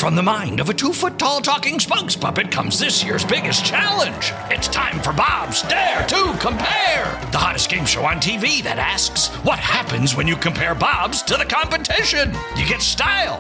From the mind of a 2-foot-tall talking spokes puppet comes this year's biggest challenge. It's time for Bob's Dare to Compare, the hottest game show on TV that asks, what happens when you compare Bob's to the competition? You get style.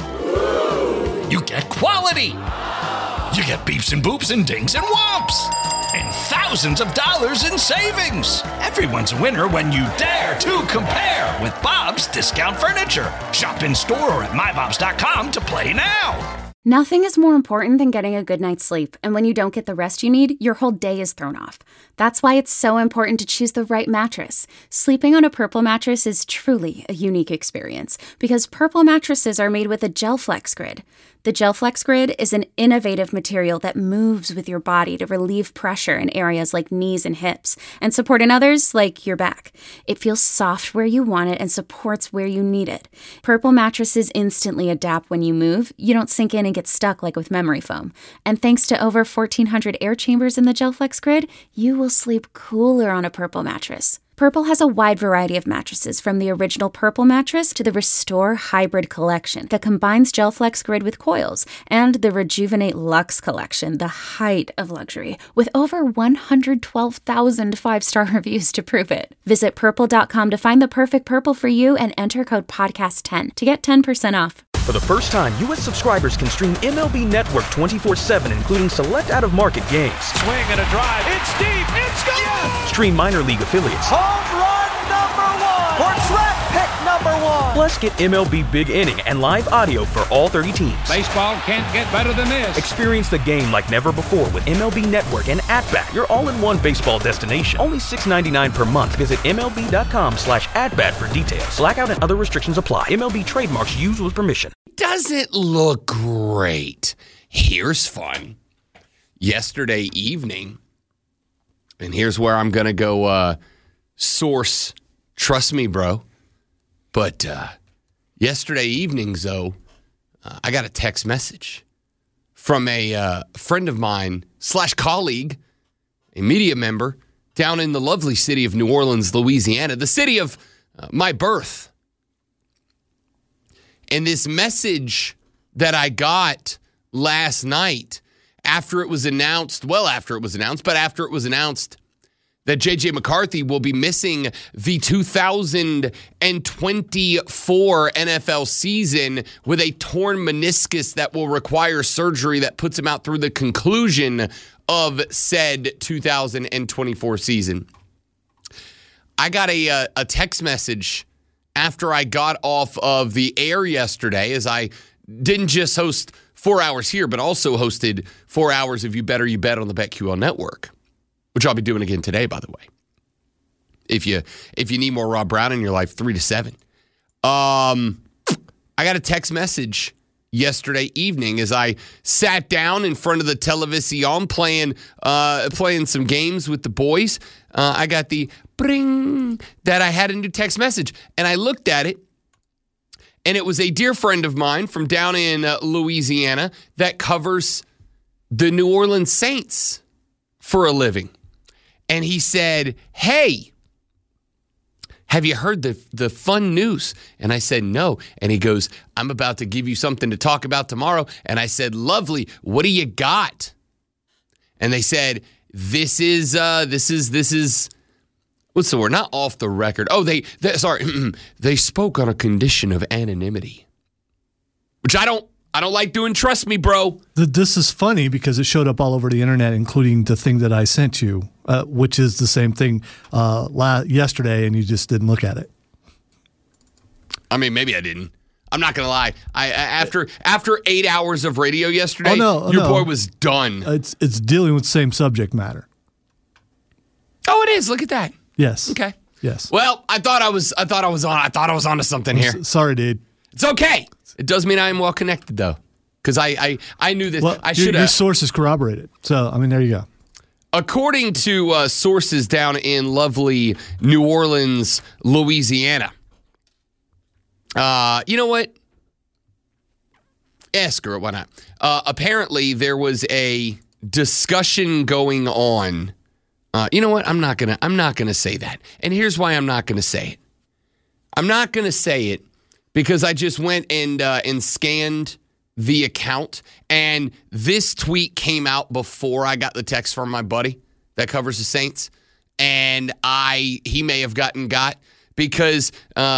You get quality. You get beeps and boops and dings and whomps. And thousands of dollars in savings. Everyone's a winner when you dare to compare with Bob's Discount Furniture. Shop in store or at mybobs.com to play now. Nothing is more important than getting a good night's sleep, and when you don't get the rest you need, your whole day is thrown off. That's why it's so important to choose the right mattress. Sleeping on a Purple mattress is truly a unique experience, because Purple mattresses are made with a GelFlex Grid. The GelFlex Grid is an innovative material that moves with your body to relieve pressure in areas like knees and hips, and support in others like your back. It feels soft where you want it and supports where you need it. Purple mattresses instantly adapt when you move. You don't sink in and get stuck like with memory foam. And thanks to over 1,400 air chambers in the GelFlex Grid, you will sleep cooler on a Purple mattress. Purple has a wide variety of mattresses, from the original Purple mattress to the Restore Hybrid collection that combines GelFlex Grid with coils, and the Rejuvenate Luxe collection, the height of luxury, with over 112,000 5-star reviews to prove it. Visit purple.com to find the perfect Purple for you and enter code podcast10 to get 10% off. For the first time, U.S. subscribers can stream MLB Network 24/7, including select out-of-market games. Swing and a drive. It's deep. It's gone. Yes! Stream minor league affiliates. Home run number 1. Or draft pick number 1. Plus, get MLB Big Inning and live audio for all 30 teams. Baseball can't get better than this. Experience the game like never before with MLB Network and At-Bat, your all-in-one baseball destination. Only $6.99 per month. Visit MLB.com/AtBat for details. Blackout and other restrictions apply. MLB trademarks used with permission. Doesn't look great. Here's fun. Yesterday evening, and here's where I'm going to go source, trust me, bro. But yesterday evening, Zoe, I got a text message from a friend of mine / colleague, a media member down in the lovely city of New Orleans, Louisiana, the city of my birth. And this message that I got last night after it was announced that J.J. McCarthy will be missing the 2024 NFL season with a torn meniscus that will require surgery that puts him out through the conclusion of said 2024 season. I got a text message after I got off of the air yesterday, as I didn't just host 4 hours here, but also hosted 4 hours of You Better You Bet on the BetQL network, which I'll be doing again today, by the way. If you need more Rob Brown in your life, 3 to 7. I got a text message yesterday evening as I sat down in front of the television playing some games with the boys. I got the bring that I had a new text message, and I looked at it, and it was a dear friend of mine from down in Louisiana that covers the New Orleans Saints for a living. And he said, "Hey, have you heard the fun news?" And I said, "No." And he goes, "I'm about to give you something to talk about tomorrow." And I said, "Lovely. What do you got?" And they said, this is what's the word? Not off the record. Oh, they spoke on a condition of anonymity, which I don't like doing. Trust me, bro. This is funny because it showed up all over the internet, including the thing that I sent you, which is the same thing yesterday, and you just didn't look at it. I mean, maybe I didn't. I'm not gonna lie. After 8 hours of radio yesterday, your boy was done. It's dealing with the same subject matter. Oh, it is. Look at that. Yes. Okay. Yes. Well, I thought I was onto something here. Sorry, dude. It's okay. It does mean I am well connected, though, because I knew that I should have. Your sources corroborated. So, I mean, there you go. According to sources down in lovely New Orleans, Louisiana, you know what? Screw it. Why not? Apparently, there was a discussion going on. You know what? I'm not gonna say that. And here's why I'm not gonna say it. I'm not gonna say it because I just went and scanned the account, and this tweet came out before I got the text from my buddy that covers the Saints, and he may have got because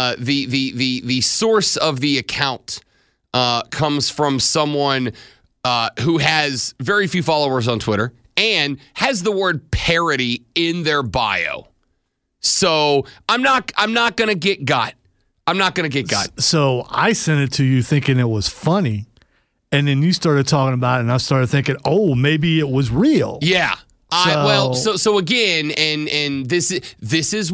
the source of the account comes from someone who has very few followers on Twitter and has the word parody in their bio. So I'm not going to get got. I'm not going to get got. So I sent it to you thinking it was funny, and then you started talking about it, and I started thinking, oh, maybe it was real. Yeah. So again, and this is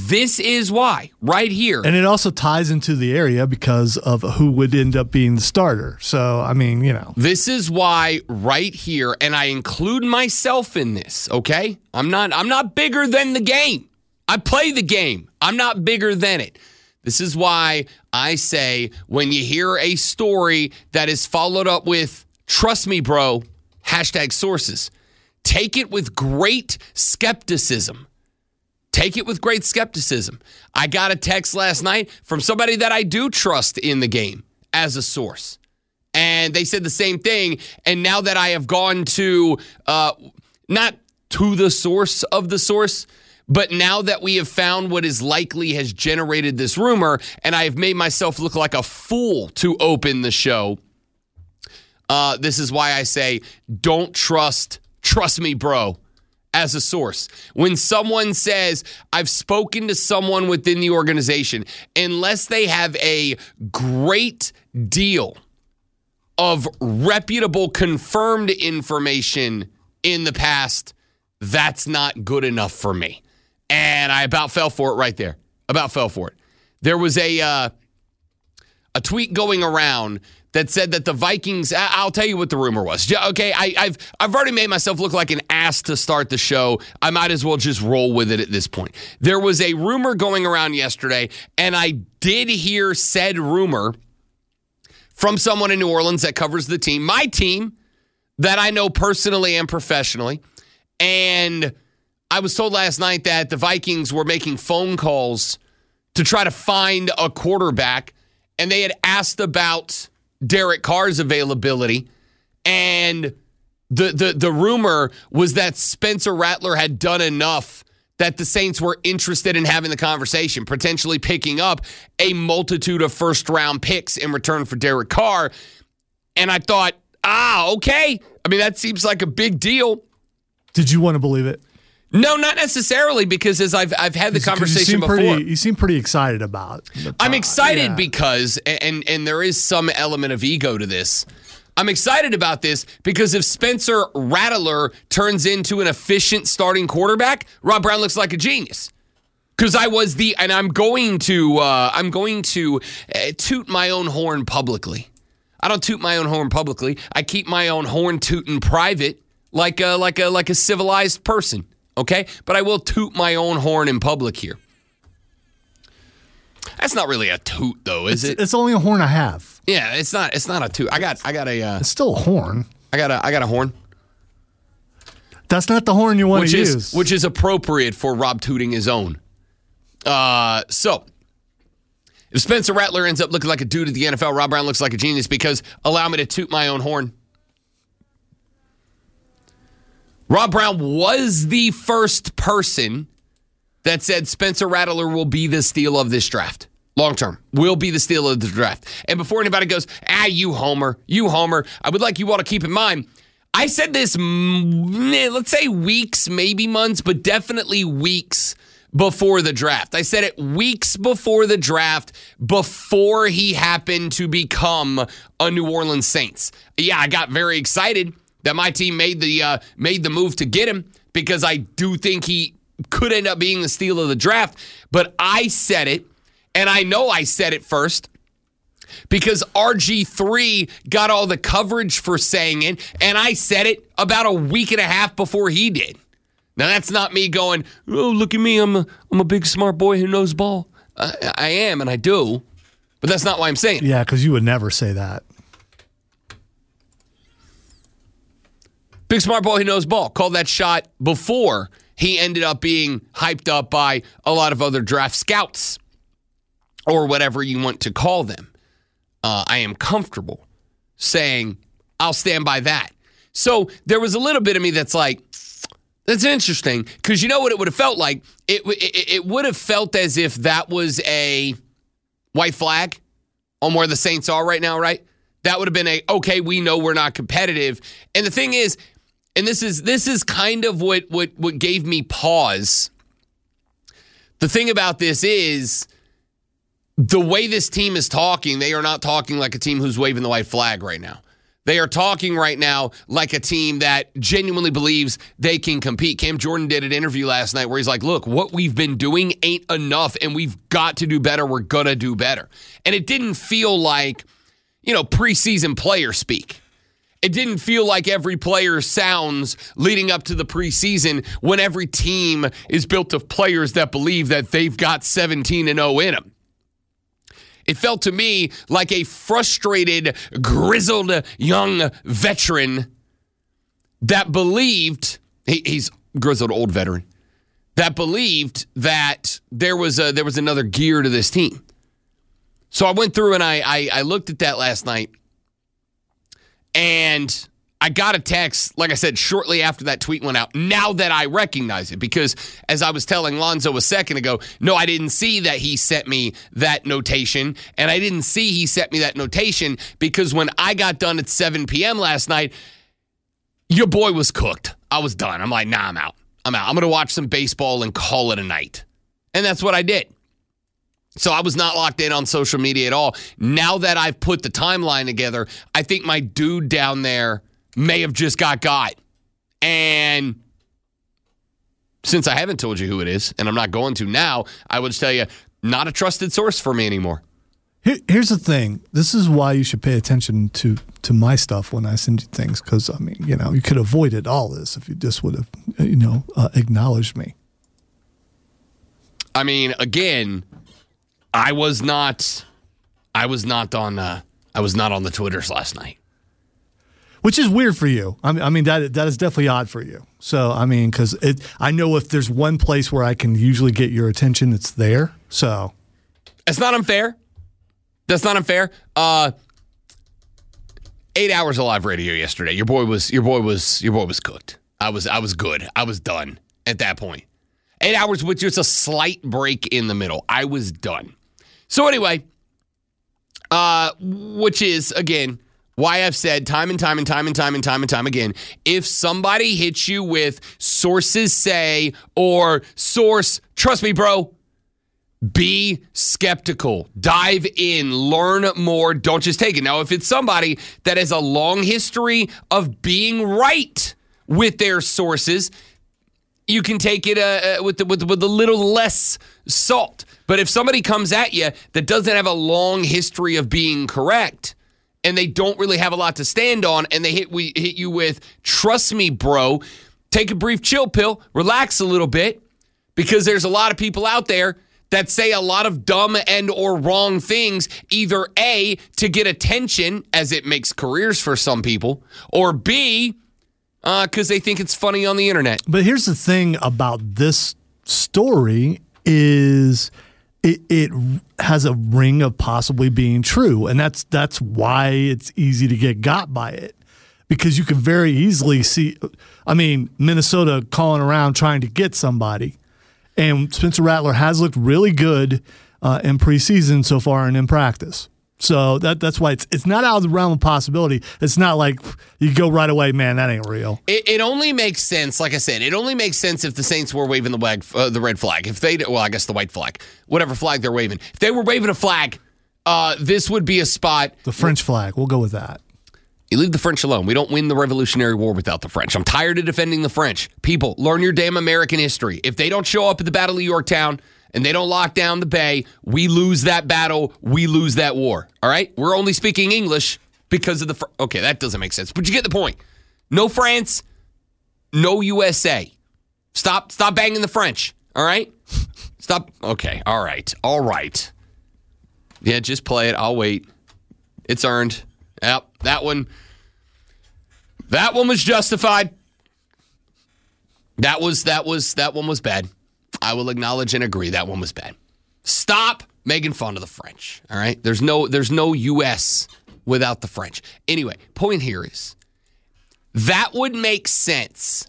why right here. And it also ties into the area because of who would end up being the starter. So, I mean, This is why right here, and I include myself in this, okay? I'm not bigger than the game. I play the game. I'm not bigger than it. This is why I say when you hear a story that is followed up with, trust me, bro, #sources, take it with great skepticism. Take it with great skepticism. I got a text last night from somebody that I do trust in the game as a source. And they said the same thing. And now that I have gone to, not to the source of the source, but now that we have found what is likely has generated this rumor, and I have made myself look like a fool to open the show, this is why I say don't trust me, bro, as a source. When someone says, I've spoken to someone within the organization, unless they have a great deal of reputable, confirmed information in the past, that's not good enough for me. And I about fell for it right there. There was a tweet going around that said that the Vikings, I'll tell you what the rumor was. Okay, I've already made myself look like an ass to start the show. I might as well just roll with it at this point. There was a rumor going around yesterday, and I did hear said rumor from someone in New Orleans that covers the team, my team, that I know personally and professionally. And I was told last night that the Vikings were making phone calls to try to find a quarterback, and they had asked about Derek Carr's availability, and the rumor was that Spencer Rattler had done enough that the Saints were interested in having the conversation, potentially picking up a multitude of first-round picks in return for Derek Carr. And I thought, okay. I mean, that seems like a big deal. Did you want to believe it? No, not necessarily, because as I've had the conversation before. You seem pretty excited about it. I'm excited because, and there is some element of ego to this, I'm excited about this because if Spencer Rattler turns into an efficient starting quarterback, Rob Brown looks like a genius. Because I'm going to toot my own horn publicly. I don't toot my own horn publicly. I keep my own horn tooting private, like a civilized person. Okay, but I will toot my own horn in public here. That's not really a toot, though, is it? It's only a horn I have. Yeah, it's not a toot. I got a. It's still a horn. I got a horn. That's not the horn you want to use. Which is appropriate for Rob tooting his own. So if Spencer Rattler ends up looking like a dude at the NFL, Rob Brown looks like a genius because allow me to toot my own horn. Rob Brown was the first person that said Spencer Rattler will be the steal of this draft. Long term, will be the steal of the draft. And before anybody goes, you homer, I would like you all to keep in mind, I said this, let's say weeks, maybe months, but definitely weeks before the draft. I said it weeks before the draft, before he happened to become a New Orleans Saints. Yeah, I got very excited that my team made the move to get him because I do think he could end up being the steal of the draft. But I said it, and I know I said it first because RG3 got all the coverage for saying it, and I said it about a week and a half before he did. Now, that's not me going, oh, look at me, I'm a big smart boy who knows ball. I am, and I do, but that's not why I'm saying it. Yeah, because you would never say that. Big smart boy who knows ball. Called that shot before he ended up being hyped up by a lot of other draft scouts or whatever you want to call them. I am comfortable saying, I'll stand by that. So there was a little bit of me that's like, that's interesting, because you know what it would have felt like? It would have felt as if that was a white flag on where the Saints are right now, right? That would have been okay, we know we're not competitive. And the thing is, and this is kind of what gave me pause. The thing about this is, the way this team is talking, they are not talking like a team who's waving the white flag right now. They are talking right now like a team that genuinely believes they can compete. Cam Jordan did an interview last night where he's like, look, what we've been doing ain't enough, and we've got to do better. We're going to do better. And it didn't feel like, preseason player speak. It didn't feel like every player sounds leading up to the preseason when every team is built of players that believe that they've got 17-0 in them. It felt to me like a frustrated, grizzled young veteran that believed, he's grizzled old veteran, that believed that there was another gear to this team. So I went through and I looked at that last night, and I got a text, like I said, shortly after that tweet went out, now that I recognize it, because as I was telling Lonzo a second ago, no, I didn't see that he sent me that notation, and I didn't see he sent me that notation because when I got done at 7 p.m. last night, your boy was cooked. I was done. I'm like, nah, I'm out. I'm going to watch some baseball and call it a night. And that's what I did. So I was not locked in on social media at all. Now that I've put the timeline together, I think my dude down there may have just got. And since I haven't told you who it is, and I'm not going to now, I would tell you, not a trusted source for me anymore. Here's the thing. This is why you should pay attention to my stuff when I send you things, because, you could have avoided all this if you just would have, acknowledged me. Again, I was not on the Twitters last night. Which is weird for you. That is definitely odd for you. So, because I know if there's one place where I can usually get your attention, it's there. So, it's not unfair. That's not unfair. 8 hours of live radio yesterday. Your boy was cooked. I was good. I was done at that point. 8 hours with just a slight break in the middle. I was done. So anyway, which is, again, why I've said time and time again, if somebody hits you with sources say or source, trust me, bro, be skeptical. Dive in. Learn more. Don't just take it. Now, if it's somebody that has a long history of being right with their sources, you can take it with a little less salt. But if somebody comes at you that doesn't have a long history of being correct, and they don't really have a lot to stand on, and they hit you with, trust me, bro, take a brief chill pill, relax a little bit, because there's a lot of people out there that say a lot of dumb and or wrong things, either A, to get attention, as it makes careers for some people, or B, because they think it's funny on the internet. But here's the thing about this story is it has a ring of possibly being true, and that's why it's easy to get got by it, because you can very easily see, Minnesota calling around trying to get somebody, and Spencer Rattler has looked really good in preseason so far and in practice. So that's why it's not out of the realm of possibility. It's not like you go right away, man, that ain't real. It only makes sense, like I said, it only makes sense if the Saints were waving the red flag. If they, I guess the white flag, whatever flag they're waving. If they were waving a flag, this would be a spot. The French flag, we'll go with that. You leave the French alone. We don't win the Revolutionary War without the French. I'm tired of defending the French. People, learn your damn American history. If they don't show up at the Battle of Yorktown and they don't lock down the Bay, we lose that battle. We lose that war. All right? We're only speaking English because of the... Okay, that doesn't make sense. But you get the point. No France, no USA. Stop banging the French. All right? Stop. Okay. All right. Yeah, just play it. I'll wait. It's earned. Yep, that one was justified. That one was bad. I will acknowledge and agree that one was bad. Stop making fun of the French, all right? There's no U.S. without the French. Anyway, point here is that would make sense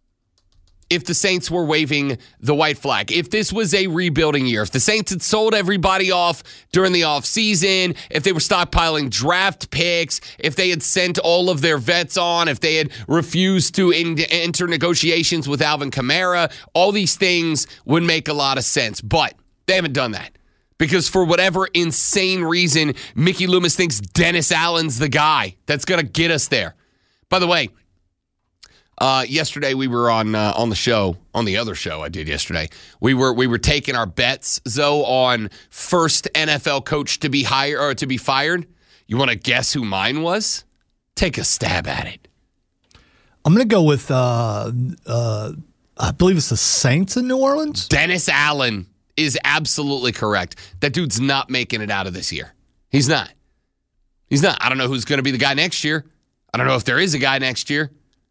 if the Saints were waving the white flag. If this was a rebuilding year, if the Saints had sold everybody off during the offseason, if they were stockpiling draft picks, if they had sent all of their vets on, if they had refused to enter negotiations with Alvin Kamara, all these things would make a lot of sense. But they haven't done that. Because for whatever insane reason, Mickey Loomis thinks Dennis Allen's the guy that's going to get us there. By the way, yesterday we were on the show, on the other show I did yesterday. We were taking our bets, Zoe, on first NFL coach to be hired or to be fired. You want to guess who mine was? Take a stab at it. I'm going to go with I believe it's the Saints in New Orleans. Dennis Allen is absolutely correct. That dude's not making it out of this year. He's not. I don't know who's going to be the guy next year. I don't know if there is a guy next year.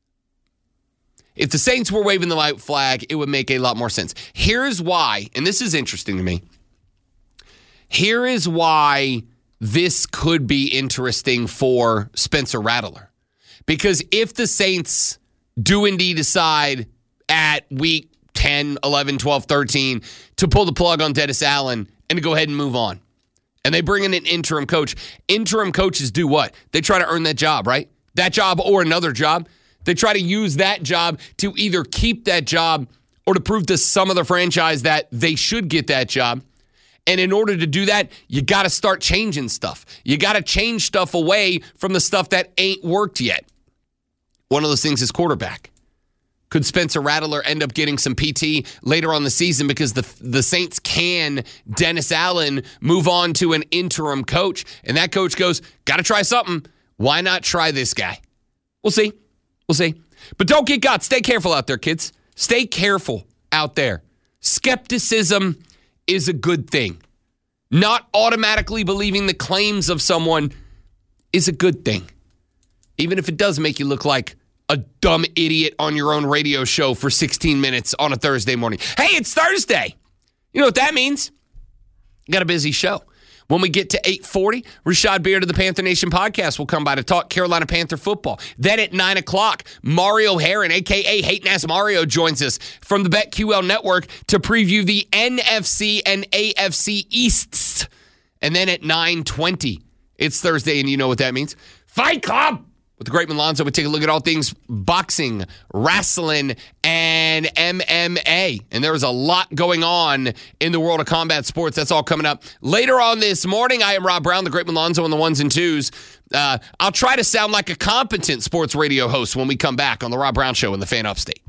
If the Saints were waving the white flag, it would make a lot more sense. Here's why, and this is interesting to me. Here is why this could be interesting for Spencer Rattler. Because if the Saints do indeed decide at week 10, 11, 12, 13 to pull the plug on Dennis Allen and to go ahead and move on, and they bring in an interim coach, interim coaches do what? They try to earn that job, right? That job or another job. They try to use that job to either keep that job or to prove to some other franchise that they should get that job. And in order to do that, you got to start changing stuff. You got to change stuff away from the stuff that ain't worked yet. One of those things is quarterback. Could Spencer Rattler end up getting some PT later on the season because the Saints can Dennis Allen move on to an interim coach? And that coach goes, got to try something. Why not try this guy? We'll see. We'll see. But don't get got. Stay careful out there, kids. Stay careful out there. Skepticism is a good thing. Not automatically believing the claims of someone is a good thing. Even if it does make you look like a dumb idiot on your own radio show for 16 minutes on a Thursday morning. Hey, it's Thursday. You know what that means? You got a busy show. When we get to 8:40, Rashad Beard of the Panther Nation podcast will come by to talk Carolina Panther football. Then at 9 o'clock, Mario Herron, a.k.a. Hating-Ass Mario, joins us from the BetQL Network to preview the NFC and AFC Easts. And then at 9:20, it's Thursday, and you know what that means. Fight Club! With the great Malonzo, we take a look at all things boxing, wrestling, and MMA. And there is a lot going on in the world of combat sports. That's all coming up later on this morning. I am Rob Brown, the great Malonzo on the ones and twos. I'll try to sound like a competent sports radio host when we come back on the Rob Brown Show in the Fan Upstate.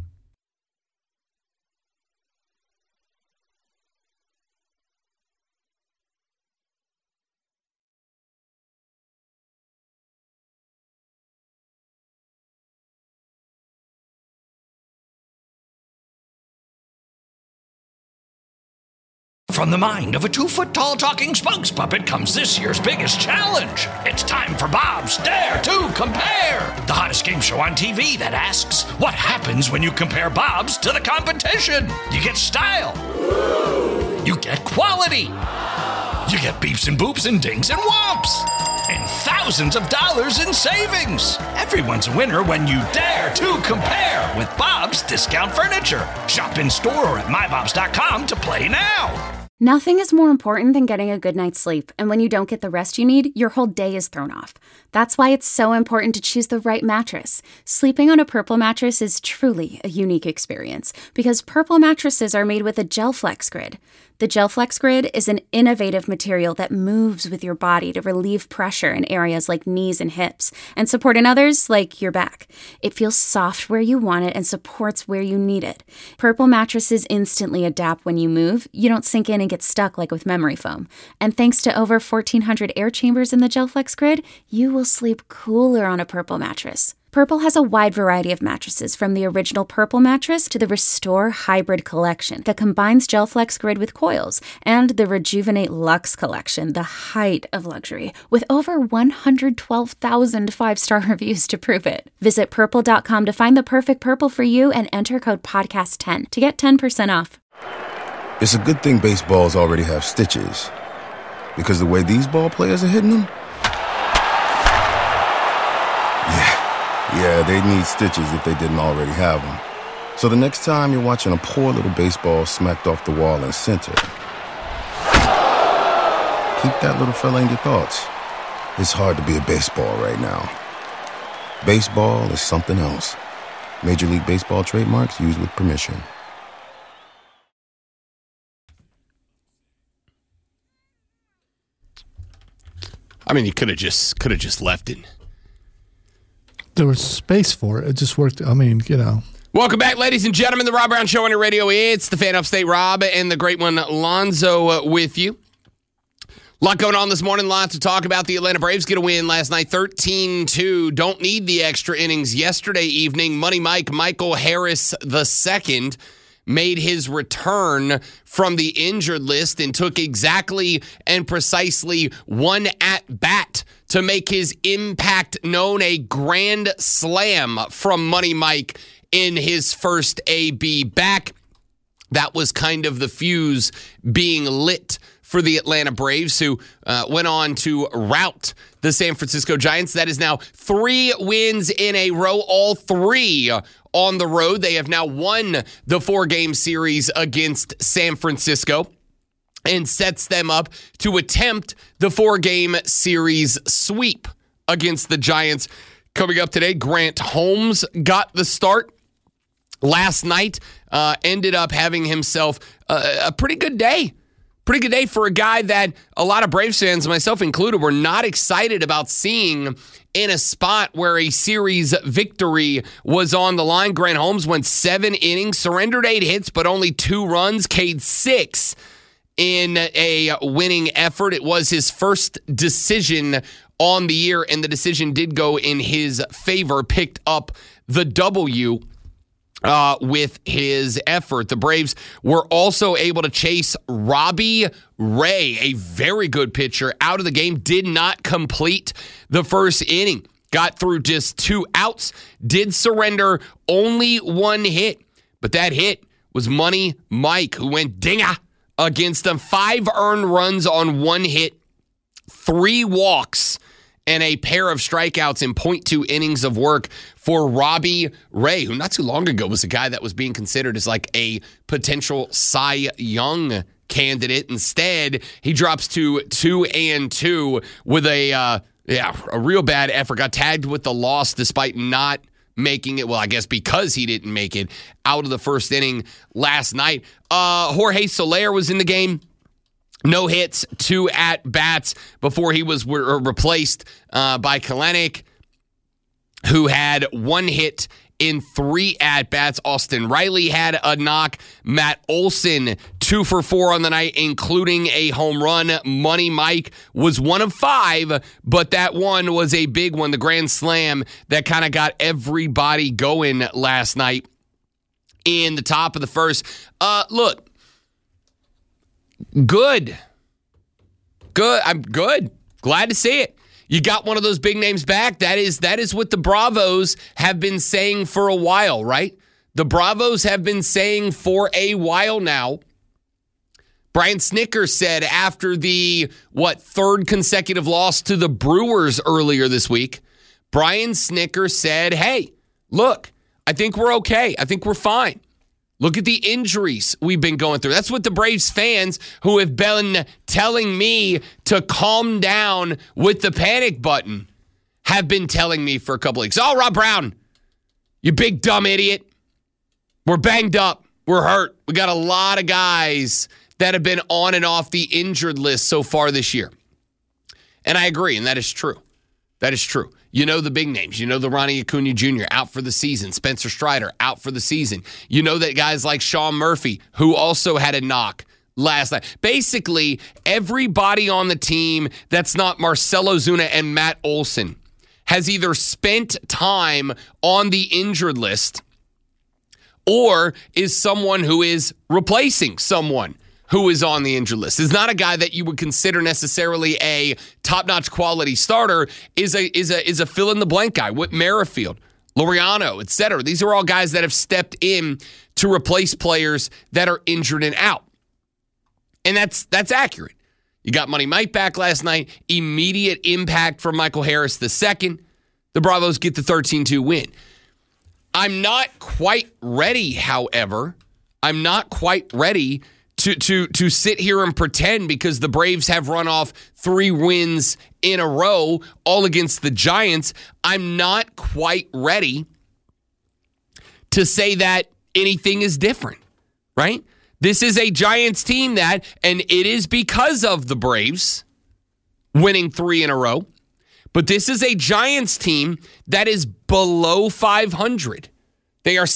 From the mind of a 2-foot-tall talking spokes puppet comes this year's biggest challenge. It's time for Bob's Dare to Compare, the hottest game show on TV that asks, what happens when you compare Bob's to the competition? You get style. You get quality. You get beeps and boops and dings and whomps. And thousands of dollars in savings. Everyone's a winner when you dare to compare with Bob's Discount Furniture. Shop in store or at mybobs.com to play now. Nothing is more important than getting a good night's sleep, and when you don't get the rest you need, your whole day is thrown off. That's why it's so important to choose the right mattress. Sleeping on a Purple mattress is truly a unique experience, because Purple mattresses are made with a GelFlex Grid. The GelFlex Grid is an innovative material that moves with your body to relieve pressure in areas like knees and hips, and support in others like your back. It feels soft where you want it and supports where you need it. Purple mattresses instantly adapt when you move. You don't sink in and get stuck like with memory foam. And thanks to over 1,400 air chambers in the GelFlex Grid, you will sleep cooler on a Purple mattress. Purple has a wide variety of mattresses, from the original Purple mattress to the Restore Hybrid collection that combines GelFlex Grid with coils, and the Rejuvenate Luxe collection, the height of luxury, with over 112,000 five-star reviews to prove it. Visit Purple.com to find the perfect Purple for you and enter code PODCAST10 to get 10% off. It's a good thing baseballs already have stitches. Because the way these ball players are hitting them? Yeah, they'd need stitches if they didn't already have them. So the next time you're watching a poor little baseball smacked off the wall in center, keep that little fella in your thoughts. It's hard to be a baseball right now. Baseball is something else. Major League Baseball trademarks used with permission. I mean, you could have just left it. There was space for it. It just worked. I mean, Welcome back, ladies and gentlemen. The Rob Brown Show on your radio. It's the fan upstate Rob and the great one Lonzo with you. A lot going on this morning. Lots to talk about. The Atlanta Braves get a win last night, 13-2. Don't need the extra innings. Yesterday evening, Money Mike Michael Harris II made his return from the injured list and took exactly and precisely one at-bat to make his impact known, a grand slam from Money Mike in his first AB back. That was kind of the fuse being lit for the Atlanta Braves, who went on to rout the San Francisco Giants. That is now 3 wins in a row, all 3 on the road. They have now won the 4-game series against San Francisco and sets them up to attempt the 4-game series sweep against the Giants. Coming up today, Grant Holmes got the start last night, ended up having himself a pretty good day. Pretty good day for a guy that a lot of Braves fans, myself included, were not excited about seeing in a spot where a series victory was on the line. Grant Holmes went 7 innings, surrendered 8 hits, but only 2 runs, K'd 6 in a winning effort. It was his first decision on the year, and the decision did go in his favor, picked up the W with his effort. The Braves were also able to chase Robbie Ray, a very good pitcher, out of the game. Did not complete the first inning. Got through just 2 outs. Did surrender only 1 hit. But that hit was Money Mike, who went dinger against them. 5 earned runs on 1 hit, 3 walks, and a pair of strikeouts in 0.2 innings of work for Robbie Ray, who not too long ago was a guy that was being considered as like a potential Cy Young candidate. Instead, he drops to 2-2 with a real bad effort. Got tagged with the loss despite not making it, well, I guess because he didn't make it out of the first inning last night. Jorge Soler was in the game. No hits, 2 at-bats before he was replaced by Kelenic, who had 1 hit in 3 at-bats. Austin Riley had a knock. Matt Olson, 2 for 4 on the night, including a home run. Money Mike was 1 of 5, but that one was a big one, the grand slam that kind of got everybody going last night in the top of the first. Look. Good. I'm good. Glad to see it. You got one of those big names back. That is what the Bravos have been saying for a while, right? The Bravos have been saying for a while now. Brian Snitker said after the, 3rd consecutive loss to the Brewers earlier this week, Brian Snitker said, hey, look, I think we're okay. I think we're fine. Look at the injuries we've been going through. That's what the Braves fans who have been telling me to calm down with the panic button have been telling me for a couple weeks. Oh, Rob Brown, you big dumb idiot. We're banged up. We're hurt. We got a lot of guys that have been on and off the injured list so far this year. And I agree, and that is true. That is true. You know the big names. You know the Ronnie Acuna Jr. out for the season. Spencer Strider out for the season. You know that guys like Sean Murphy, who also had a knock last night. Basically, everybody on the team that's not Marcell Ozuna and Matt Olson has either spent time on the injured list or is someone who is replacing someone who is on the injured list. Is not a guy that you would consider necessarily a top-notch quality starter, is a fill-in-the-blank guy. Whit Merrifield, Laureano, etc. These are all guys that have stepped in to replace players that are injured and out. And that's accurate. You got Money Mike back last night. Immediate impact from Michael Harris II. The Bravos get the 13-2 win. I'm not quite ready, however. I'm not quite ready to sit here and pretend because the Braves have run off 3 wins in a row, all against the Giants. I'm not quite ready to say that anything is different, right? This is a Giants team that, and it is because of the Braves winning 3 in a row, but this is a Giants team that is below 500. They are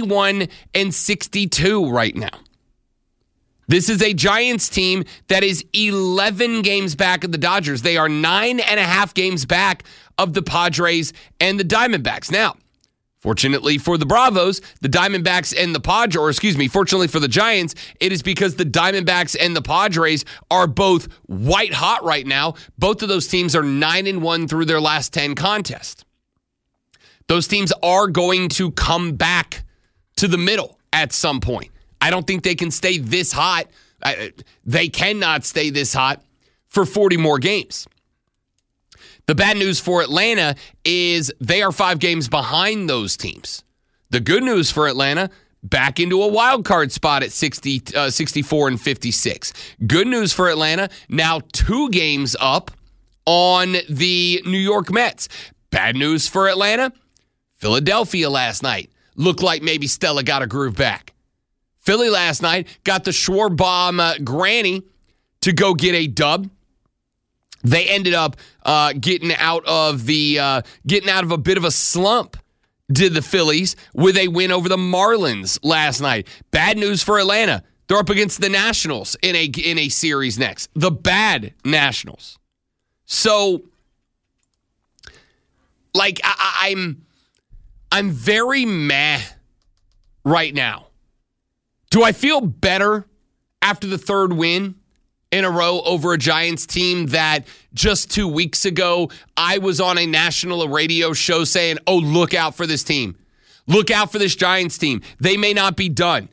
61-62 right now. This is a Giants team that is 11 games back of the Dodgers. They are 9.5 games back of the Padres and the Diamondbacks. Now, fortunately for the Bravos, the Diamondbacks and the Padres, or excuse me, fortunately for the Giants, it is because the Diamondbacks and the Padres are both white hot right now. Both of those teams are 9-1 through their last 10 contests. Those teams are going to come back to the middle at some point. I don't think they can stay this hot. They cannot stay this hot for 40 more games. The bad news for Atlanta is they are 5 games behind those teams. The good news for Atlanta, back into a wild card spot at 64-56. Good news for Atlanta, now 2 games up on the New York Mets. Bad news for Atlanta, Philadelphia last night looked like maybe Stella got a groove back. Philly last night got the Schwarbaum granny to go get a dub. They ended up getting out of a bit of a slump, did the Phillies, with a win over the Marlins last night. Bad news for Atlanta. They're up against the Nationals in a series next. The bad Nationals. So, like, I'm very meh right now. Do I feel better after the 3rd win in a row over a Giants team that just 2 weeks ago I was on a national radio show saying, oh, look out for this team. Look out for this Giants team. They may not be done.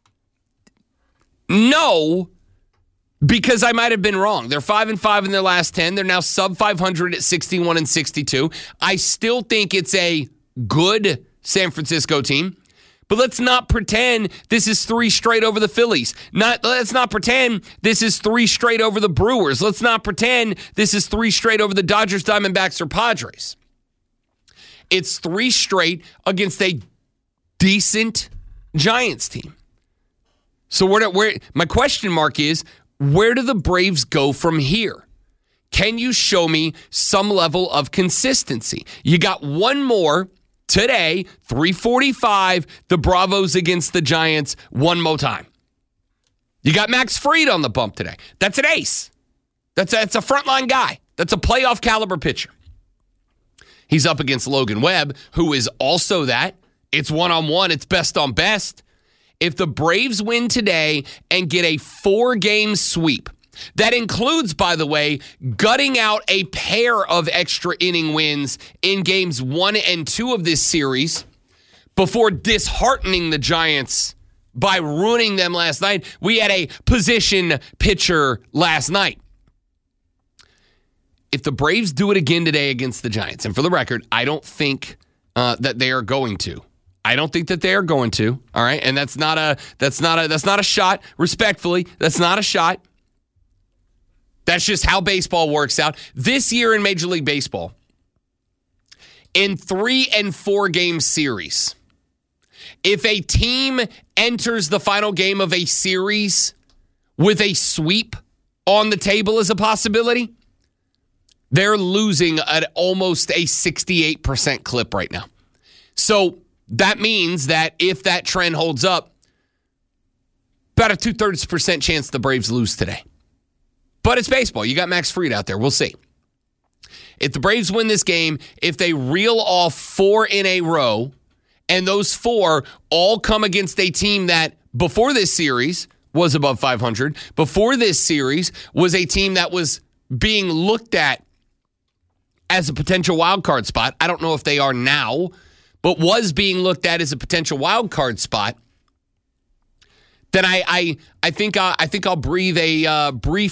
No, because I might have been wrong. They're 5-5 in their last 10. They're now sub 500 at 61-62. I still think it's a good San Francisco team. But let's not pretend this is 3 straight over the Phillies. Let's not pretend this is 3 straight over the Brewers. Let's not pretend this is 3 straight over the Dodgers, Diamondbacks, or Padres. It's 3 straight against a decent Giants team. So where my question mark is, where do the Braves go from here? Can you show me some level of consistency? You got one more today, 3:45, the Bravos against the Giants one more time. You got Max Fried on the bump today. That's an ace. That's a frontline guy. That's a playoff caliber pitcher. He's up against Logan Webb, who is also that. It's one-on-one. It's best on best. If the Braves win today and get a 4-game sweep, that includes, by the way, gutting out a pair of extra inning wins in games 1 and 2 of this series before disheartening the Giants by ruining them last night. We had a position pitcher last night. If the Braves do it again today against the Giants, and for the record, I don't think that they are going to. I don't think that they are going to. All right, and that's not a shot. Respectfully, that's not a shot. That's just how baseball works out. This year in Major League Baseball, in 3 and 4 game series, if a team enters the final game of a series with a sweep on the table as a possibility, they're losing at almost a 68% clip right now. So that means that if that trend holds up, about a 2/3% chance the Braves lose today. But it's baseball. You got Max Fried out there. We'll see. If the Braves win this game, if they reel off 4 in a row, and those 4 all come against a team that before this series was above 500, before this series was a team that was being looked at as a potential wild card spot. I don't know if they are now, but was being looked at as a potential wild card spot. Then I think I'll breathe a brief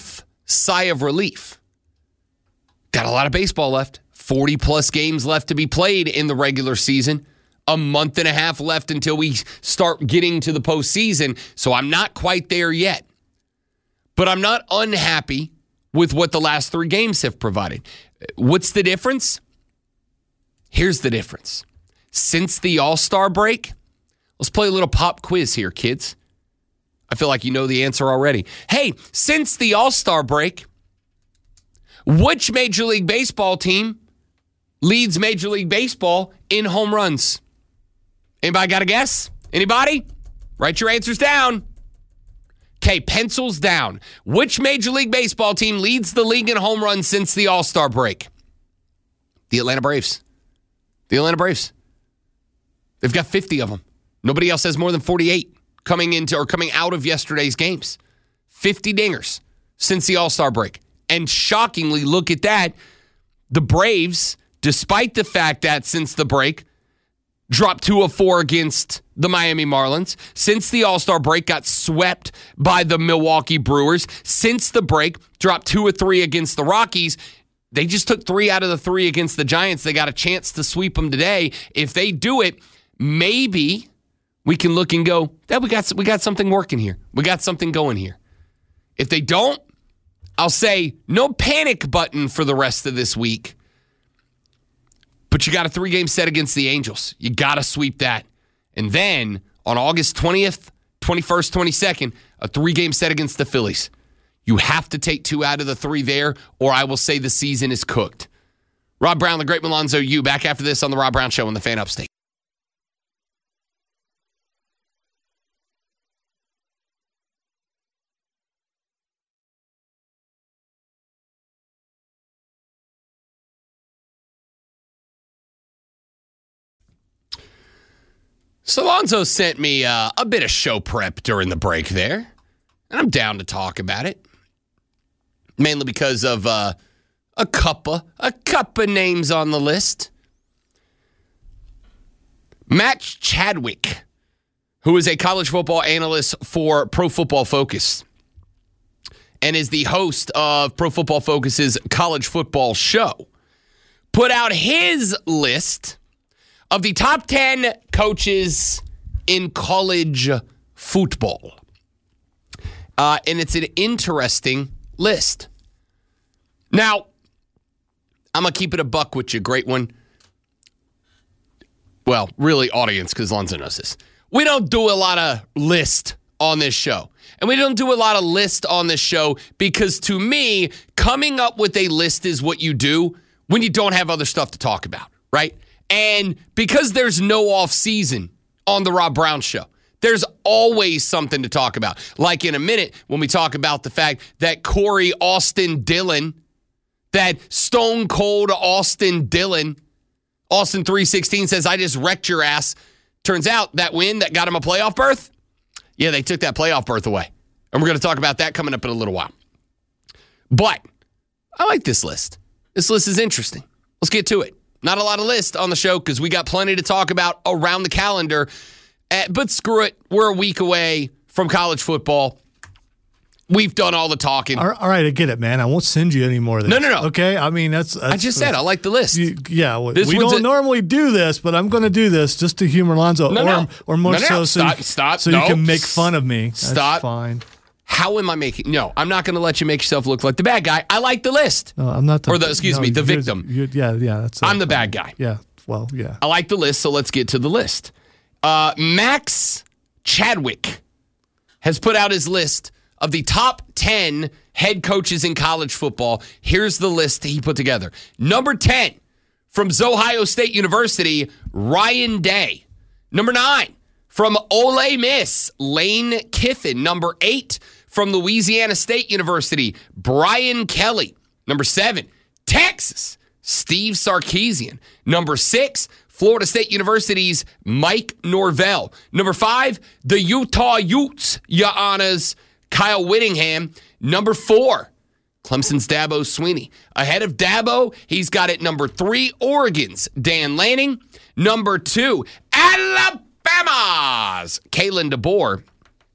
sigh of relief. Got a lot of baseball left. 40-plus games left to be played in the regular season. A month and a half left until we start getting to the postseason, so I'm not quite there yet. But I'm not unhappy with what the last 3 games have provided. What's the difference? Here's the difference. Since the All-Star break, let's play a little pop quiz here, kids. I feel like you know the answer already. Hey, since the All-Star break, which Major League Baseball team leads Major League Baseball in home runs? Anybody got a guess? Anybody? Write your answers down. Okay, pencils down. Which Major League Baseball team leads the league in home runs since the All-Star break? The Atlanta Braves. The Atlanta Braves. They've got 50 of them. Nobody else has more than 48 coming out of yesterday's games. 50 dingers since the All-Star break. And shockingly, look at that. The Braves, despite the fact that since the break, dropped 2 of 4 against the Miami Marlins. Since the All-Star break, got swept by the Milwaukee Brewers. Since the break, dropped 2 of 3 against the Rockies. They just took 3 out of the 3 against the Giants. They got a chance to sweep them today. If they do it, maybe we can look and go, that we got something working here. We got something going here. If they don't, I'll say no panic button for the rest of this week. But you got a 3-game set against the Angels. You got to sweep that. And then on August 20th, 21st, 22nd, a 3-game set against the Phillies. You have to take 2 out of the 3 there, or I will say the season is cooked. Rob Brown, the great Malonzo, you back after this on the Rob Brown Show on the Fan Upstate. So Alonzo sent me a bit of show prep during the break there, and I'm down to talk about it. Mainly because of a couple of names on the list. Matt Chadwick, who is a college football analyst for Pro Football Focus and is the host of Pro Football Focus's College Football Show, put out his list of the top 10 coaches in college football. And it's an interesting list. Now, I'm going to keep it a buck with you, great one. Well, really audience, because Lonzo knows this. We don't do a lot of list on this show. And we don't do a lot of list on this show because to me, coming up with a list is what you do when you don't have other stuff to talk about, right? And because there's no off season on the Rob Brown Show, there's always something to talk about. Like in a minute when we talk about the fact that Corey Austin Dillon, that stone cold Austin Dillon, Austin 316 says, I just wrecked your ass. Turns out that win that got him a playoff berth, yeah, they took that playoff berth away. And we're going to talk about that coming up in a little while. But I like this list. This list is interesting. Let's get to it. Not a lot of lists on the show because we got plenty to talk about around the calendar. But screw it. We're a week away from college football. We've done all the talking. All right, I get it, man. I won't send you any more of this. No. Okay? I mean, that's I just said I like the list. We don't normally do this, but I'm going to do this just to humor Lonzo. Or more so Stop. So you can make fun of me. Stop. That's fine. How am I making? No, I'm not going to let you make yourself look like the bad guy. I like the list. No, I'm not the the victim. Yeah. I'm the bad guy. Yeah, well, yeah. I like the list, so let's get to the list. Max Chadwick has put out his list of the top 10 head coaches in college football. Here's the list he put together. Number 10, from Ohio State University, Ryan Day. Number 9, from Ole Miss, Lane Kiffin. Number 8, from Louisiana State University, Brian Kelly. Number 7, Texas, Steve Sarkisian. Number 6, Florida State University's Mike Norvell. Number 5, the Utah Utes, Yaana's Kyle Whittingham. Number 4, Clemson's Dabo Swinney. Ahead of Dabo, he's got at number 3, Oregon's Dan Lanning. Number 2, Alabama's Kalen DeBoer.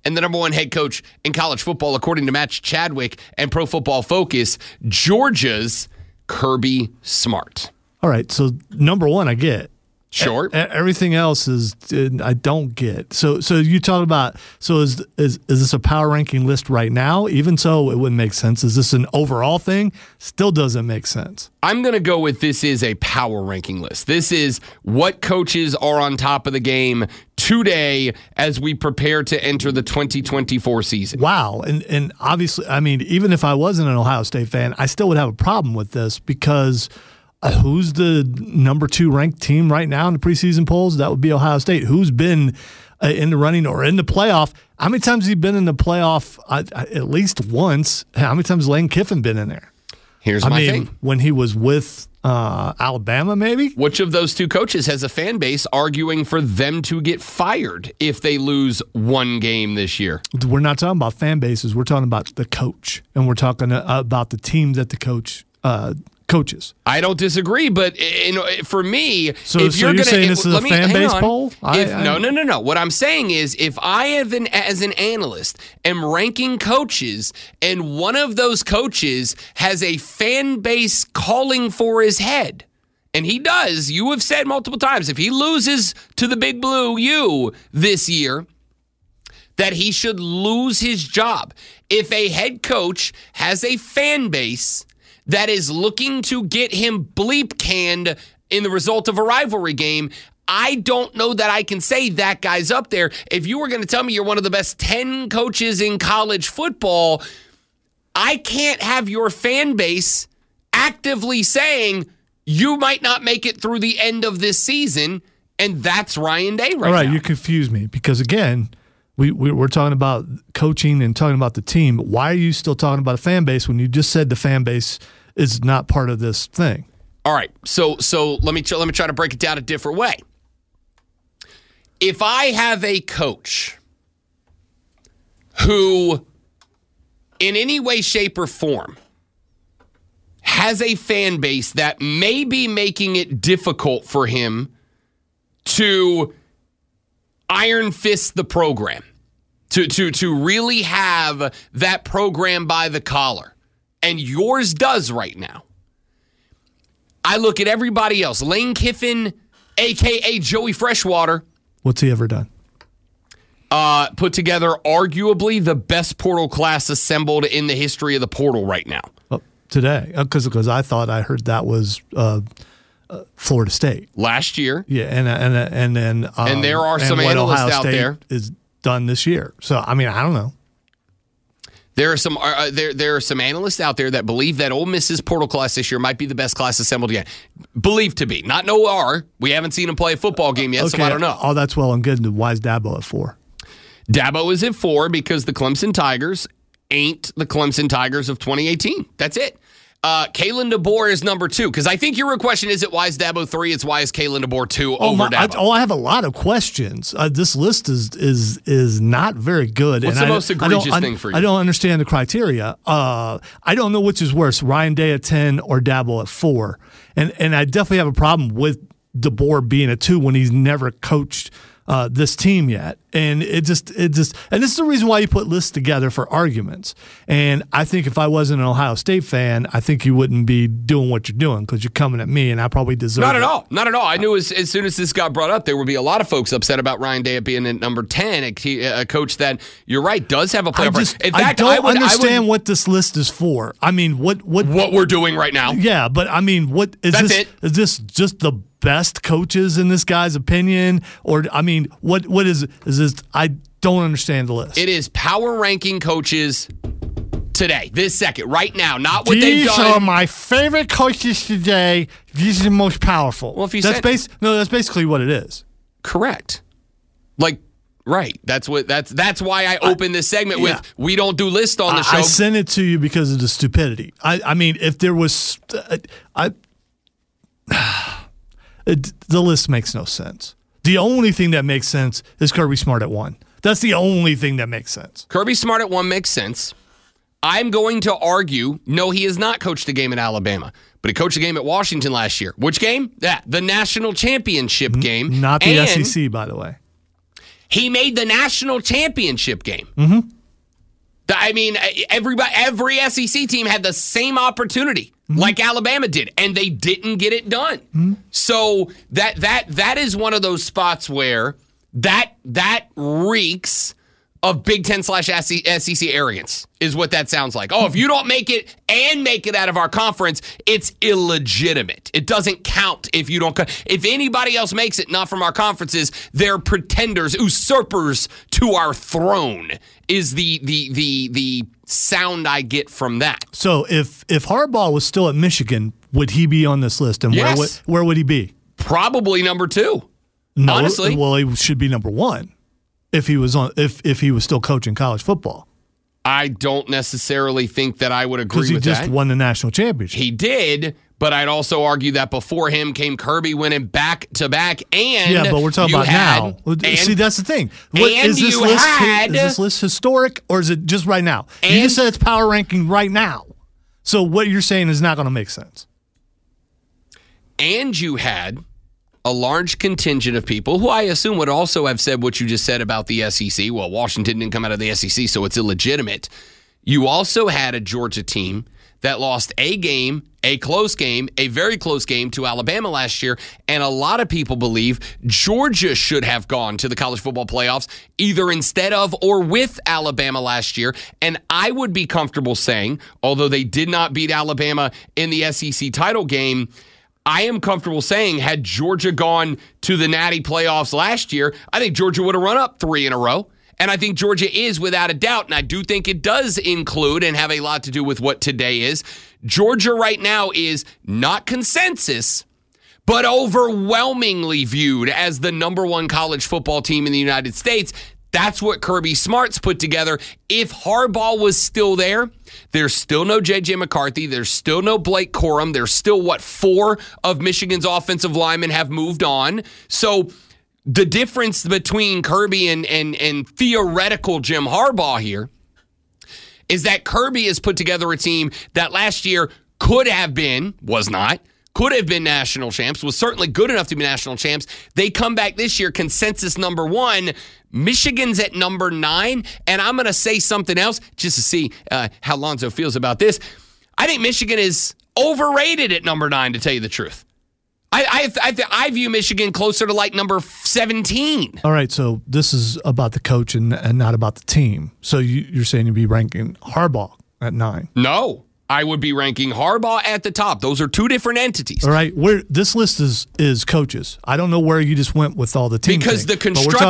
and the number one head coach in college football, according to Matt Chadwick and Pro Football Focus, Georgia's Kirby Smart. All right, so number one, I get. Sure. Everything else is I don't get. So you talk about, so is this a power ranking list right now? Even so, it wouldn't make sense. Is this an overall thing? Still doesn't make sense. I'm going to go with this is a power ranking list. This is what coaches are on top of the game today as we prepare to enter the 2024 season. Wow. And obviously, I mean, even if I wasn't an Ohio State fan, I still would have a problem with this because who's the number 2 ranked team right now in the preseason polls? That would be Ohio State. Who's been in the running or in the playoff? How many times has he been in the playoff? At least once. How many times has Lane Kiffin been in there? Here's my thing. When he was with Alabama, maybe? Which of those 2 coaches has a fan base arguing for them to get fired if they lose one game this year? We're not talking about fan bases. We're talking about the coach. And we're talking about the team that the coach coaches. I don't disagree, but for me, if you're going to saying this is a fan base poll? No. What I'm saying is, if I as an analyst am ranking coaches, and one of those coaches has a fan base calling for his head, and he does, you have said multiple times, if he loses to the Big Blue U this year, that he should lose his job. If a head coach has a fan base that is looking to get him bleep canned in the result of a rivalry game, I don't know that I can say that guy's up there. If you were going to tell me you're one of the best 10 coaches in college football, I can't have your fan base actively saying you might not make it through the end of this season, and that's Ryan Day right now. All right, you confuse me because, again, we're talking about coaching and talking about the team. Why are you still talking about a fan base when you just said the fan base is not part of this thing? All right, so let me try to break it down a different way. If I have a coach who, in any way, shape, or form, has a fan base that may be making it difficult for him to iron fist the program, to really have that program by the collar, and yours does right now. I look at everybody else. Lane Kiffin, a.k.a. Joey Freshwater. What's he ever done? Put together arguably the best portal class assembled in the history of the portal right now. Today, because I thought I heard that was Florida State last year. Yeah, and then there are some analysts Ohio out State there is done this year. So I mean, I don't know. There are some there are some analysts out there that believe that Ole Miss's portal class this year might be the best class assembled yet. Believed to be, not no are. We haven't seen him play a football game yet, okay. So I don't know. All that's well and good. Why is Dabo at 4? Dabo is at 4 because the Clemson Tigers ain't the Clemson Tigers of 2018. That's it. Kalen DeBoer is number 2, because I think your real question isn't why is Dabo 3, it's why is Kalen DeBoer 2 over Dabo. I have a lot of questions. This list is not very good. What's the most egregious thing for you? I don't understand the criteria. I don't know which is worse, Ryan Day at 10 or Dabo at 4. And I definitely have a problem with DeBoer being a 2 when he's never coached this team yet. And and this is the reason why you put lists together for arguments. And I think if I wasn't an Ohio State fan, I think you wouldn't be doing what you're doing because you're coming at me and I probably deserve it. Not at all. I knew as soon as this got brought up, there would be a lot of folks upset about Ryan Day being at number 10, a coach that, you're right, does have a playoff. I don't understand what this list is for. I mean, what we're doing right now. Yeah, but I mean, what is That's this? it. Is this just the best coaches in this guy's opinion? Or, I mean, what is this? I don't understand the list. It is power ranking coaches today, this second, right now, not what they've done. These are my favorite coaches today. These are the most powerful. Well, if you that's basically what it is. Correct. Like, right. That's why I opened this segment with we don't do lists on the show. I sent it to you because of the stupidity. I mean, if there was the list makes no sense. The only thing that makes sense is Kirby Smart at 1. That's the only thing that makes sense. Kirby Smart at 1 makes sense. I'm going to argue, no, he has not coached a game at Alabama, but he coached a game at Washington last year. Which game? The national championship game. Not the SEC, by the way. He made the national championship game. Mm-hmm. I mean, every SEC team had the same opportunity, like Alabama did, and they didn't get it done. Mm-hmm. So that is one of those spots where that reeks of Big Ten / SEC arrogance is what that sounds like. Oh, if you don't make it and make it out of our conference, it's illegitimate. It doesn't count if you don't. If anybody else makes it, not from our conferences, they're pretenders, usurpers to our throne. Is the sound I get from that. So if Harbaugh was still at Michigan, would he be on this list? And yes. where would he be? Probably number 2. No, honestly. Well, he should be number 1 if he was if he was still coaching college football. I don't necessarily think that I would agree with that. Because he just won the national championship. He did, but I'd also argue that before him came Kirby winning back-to-back, and yeah, but we're talking about now. See, that's the thing. Is this list historic, or is it just right now? You just said it's power ranking right now. So what you're saying is not going to make sense. And you had a large contingent of people who I assume would also have said what you just said about the SEC. Well, Washington didn't come out of the SEC, so it's illegitimate. You also had a Georgia team that lost a game, a close game, a very close game to Alabama last year, and a lot of people believe Georgia should have gone to the college football playoffs either instead of or with Alabama last year. And I would be comfortable saying, although they did not beat Alabama in the SEC title game, I am comfortable saying had Georgia gone to the Natty playoffs last year, I think Georgia would have run up 3 in a row. And I think Georgia is without a doubt, and I do think it does include and have a lot to do with what today is. Georgia right now is not consensus, but overwhelmingly viewed as the number 1 college football team in the United States. That's what Kirby Smart's put together. If Harbaugh was still there, there's still no J.J. McCarthy. There's still no Blake Corum. There's still, 4 of Michigan's offensive linemen have moved on. So the difference between Kirby and theoretical Jim Harbaugh here is that Kirby has put together a team that last year could have been national champs, was certainly good enough to be national champs. They come back this year, consensus number 1. Michigan's at number 9, and I'm going to say something else just to see how Lonzo feels about this. I think Michigan is overrated at number 9, to tell you the truth. I view Michigan closer to like number 17. All right, so this is about the coach and not about the team. So you're saying you'd be ranking Harbaugh at 9? No. I would be ranking Harbaugh at the top. Those are 2 different entities. All right, this list is coaches. I don't know where you just went with all the team because the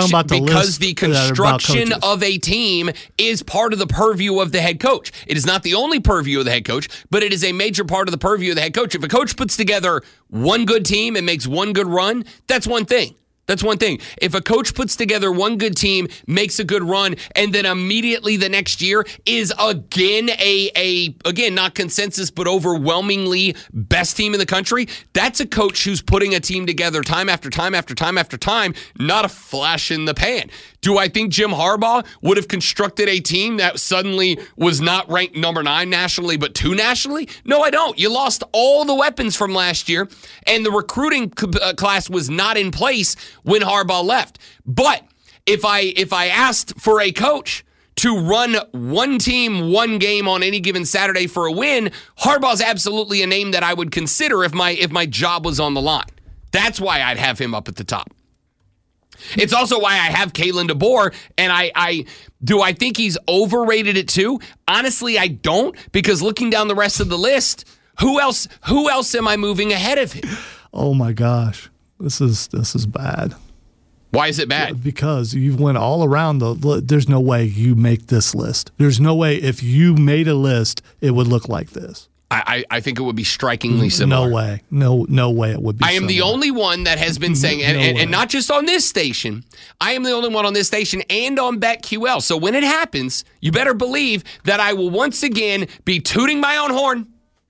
construction of a team is part of the purview of the head coach. It is not the only purview of the head coach, but it is a major part of the purview of the head coach. If a coach puts together one good team and makes one good run, that's one thing. That's one thing. If a coach puts together one good team, makes a good run, and then immediately the next year is again again, not consensus, but overwhelmingly best team in the country, that's a coach who's putting a team together time after time after time after time, not a flash in the pan. Do I think Jim Harbaugh would have constructed a team that suddenly was not ranked number 9 nationally, but 2 nationally? No, I don't. You lost all the weapons from last year, and the recruiting class was not in place when Harbaugh left. But if I asked for a coach to run one team, one game on any given Saturday for a win, Harbaugh's absolutely a name that I would consider if my job was on the line. That's why I'd have him up at the top. It's also why I have Kalen DeBoer, and I think he's overrated at 2? Honestly, I don't, because looking down the rest of the list, who else am I moving ahead of him? Oh my gosh. This is bad. Why is it bad? Because you've went all around there's no way you make this list. There's no way if you made a list, it would look like this. I think it would be strikingly similar. No way. No way it would be I am the only one that has been saying, and not just on this station, I am the only one on this station and on BetQL. So when it happens, you better believe that I will once again be tooting my own horn.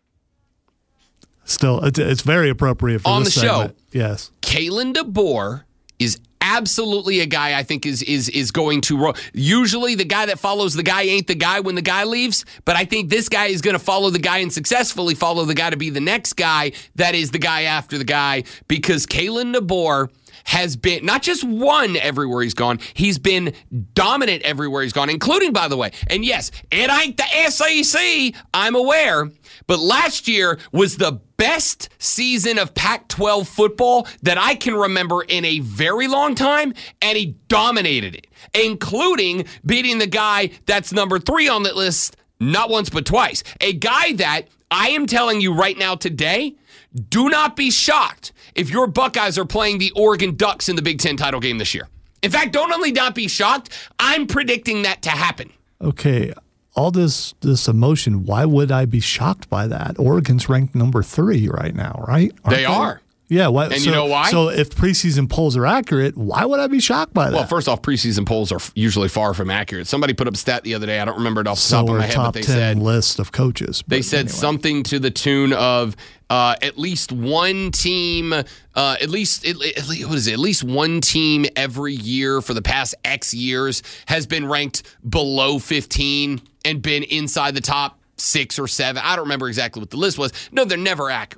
Still, it's very appropriate for on this the segment. Show. Yes. Kalen DeBoer is absolutely a guy I think is going to roll. Usually the guy that follows the guy ain't the guy when the guy leaves, but I think this guy is going to follow the guy and successfully follow the guy to be the next guy that is the guy after the guy, because Kalen DeBoer has been not just won everywhere he's gone, he's been dominant everywhere he's gone, including, by the way, and yes, it ain't the SEC, I'm aware, but last year was the best season of Pac-12 football that I can remember in a very long time, and he dominated it, including beating the guy that's number 3 on the list not once but twice. A guy that I am telling you right now today, do not be shocked if your Buckeyes are playing the Oregon Ducks in the Big Ten title game this year. In fact, don't only not be shocked, I'm predicting that to happen. Okay, all this emotion, why would I be shocked by that? Oregon's ranked number 3 right now, right? They are. Yeah, you know why? So if preseason polls are accurate, why would I be shocked by that? Well, first off, preseason polls are usually far from accurate. Somebody put up a stat the other day. I don't remember it off the top of my head, but they said list of coaches. They said something to the tune of at least one team, at least one team every year for the past X years has been ranked below 15 and been inside the top 6 or 7. I don't remember exactly what the list was. No, they're never accurate.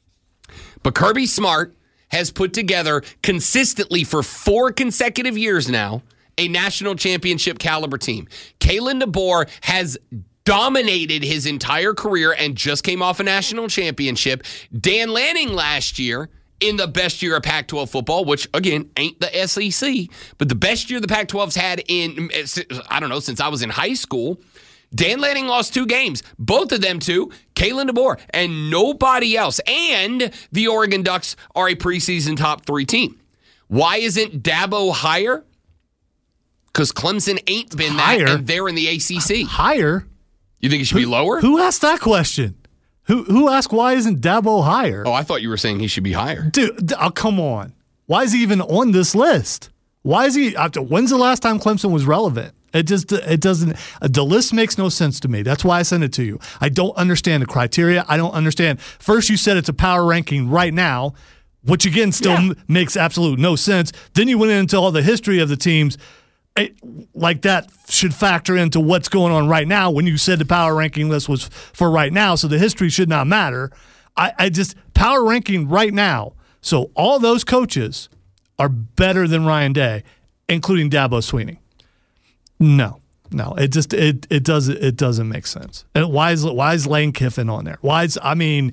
But Kirby Smart has put together consistently for 4 consecutive years now a national championship caliber team. Kalen DeBoer has dominated his entire career and just came off a national championship. Dan Lanning last year in the best year of Pac-12 football, which, again, ain't the SEC, but the best year the Pac-12's had in, I don't know, since I was in high school. Dan Lanning lost 2 games, both of them to Kalen DeBoer and nobody else. And the Oregon Ducks are a preseason top 3 team. Why isn't Dabo higher? Because Clemson ain't been higher. That, and they're in the ACC. Higher? You think he should be lower? Who asked that question? Who asked why isn't Dabo higher? Oh, I thought you were saying he should be higher. Dude, come on. Why is he even on this list? Why is he? When's the last time Clemson was relevant? It doesn't, the list makes no sense to me. That's why I sent it to you. I don't understand the criteria. I don't understand. First, you said it's a power ranking right now, which again still makes absolute no sense. Then you went into all the history of the teams. Like that should factor into what's going on right now when you said the power ranking list was for right now, so the history should not matter. I just, power ranking right now. So all those coaches are better than Ryan Day, including Dabo Swinney. No, it doesn't make sense. And why is Lane Kiffin on there? Why is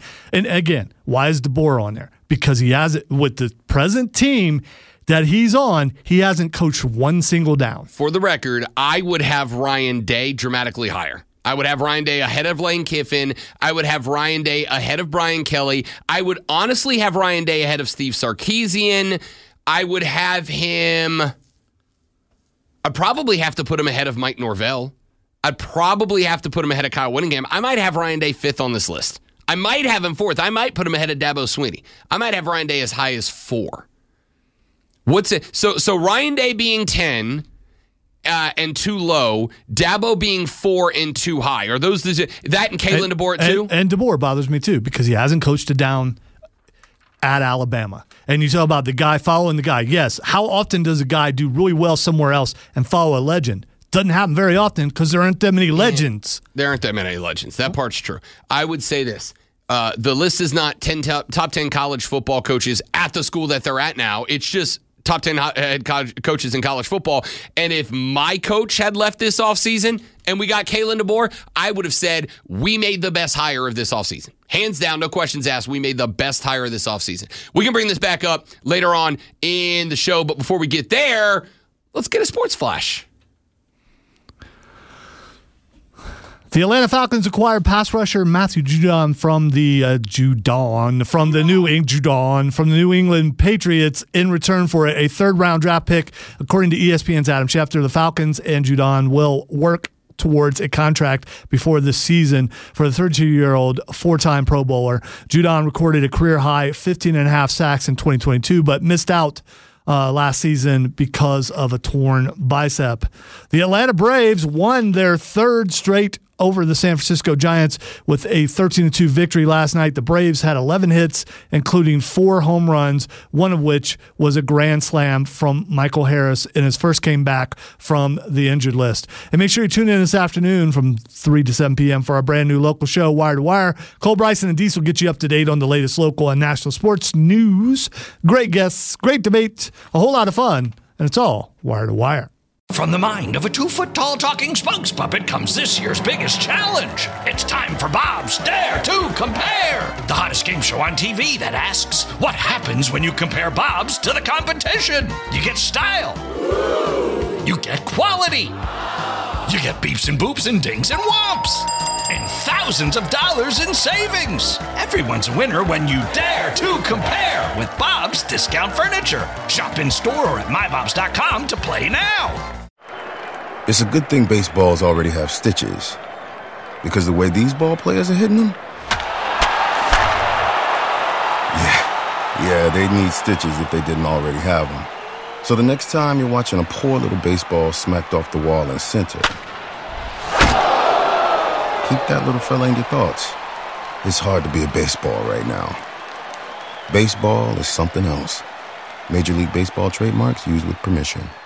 DeBoer on there? Because he has it with the present team that he's on. He hasn't coached one single down. For the record, I would have Ryan Day dramatically higher. I would have Ryan Day ahead of Lane Kiffin. I would have Ryan Day ahead of Brian Kelly. I would honestly have Ryan Day ahead of Steve Sarkisian. I would have him. I'd probably have to put him ahead of Mike Norvell. I'd probably have to put him ahead of Kyle Whittingham. I might have Ryan Day 5th on this list. I might have him 4th. I might put him ahead of Dabo Swinney. I might have Ryan Day as high as 4. What's it? So Ryan Day being 10 and too low, Dabo being 4 and too high. Are those that and Kalen DeBoer too? And DeBoer bothers me too because he hasn't coached it down at Alabama. And you talk about the guy following the guy. Yes, how often does a guy do really well somewhere else and follow a legend? Doesn't happen very often because there aren't that many legends. There aren't that many legends. That part's true. I would say this. The list is not top 10 college football coaches at the school that they're at now. It's just top 10 head coaches in college football. And if my coach had left this offseason and we got Kalen DeBoer, I would have said we made the best hire of this offseason. Hands down, no questions asked, we made the best hire of this offseason. We can bring this back up later on in the show, but before we get there, let's get a sports flash. The Atlanta Falcons acquired pass rusher Matthew Judon from the New England Patriots in return for a 3rd-round draft pick. According to ESPN's Adam Schefter, the Falcons and Judon will work towards a contract before this season for the 32-year-old 4-time Pro Bowler. Judon recorded a career-high 15.5 sacks in 2022, but missed out last season because of a torn bicep. The Atlanta Braves won their 3rd straight over the San Francisco Giants with a 13-2 victory last night. The Braves had 11 hits, including 4 home runs, one of which was a grand slam from Michael Harris in his first game back from the injured list. And make sure you tune in this afternoon from 3 to 7 p.m. for our brand new local show, Wire to Wire. Cole Bryson and Deese will get you up to date on the latest local and national sports news. Great guests, great debate, a whole lot of fun, and it's all Wire to Wire. From the mind of a 2-foot-tall talking spokes puppet comes this year's biggest challenge. It's time for Bob's Dare to Compare, the hottest game show on TV that asks, what happens when you compare Bob's to the competition? You get style. You get quality. You get beeps and boops and dings and whomps. And thousands of dollars in savings. Everyone's a winner when you dare to compare with Bob's Discount Furniture. Shop in store or at mybobs.com to play now. It's a good thing baseballs already have stitches, because the way these ball players are hitting them, yeah, they'd need stitches if they didn't already have them. So the next time you're watching a poor little baseball smacked off the wall in center, keep that little fella in your thoughts. It's hard to be a baseball right now. Baseball is something else. Major League Baseball trademarks used with permission.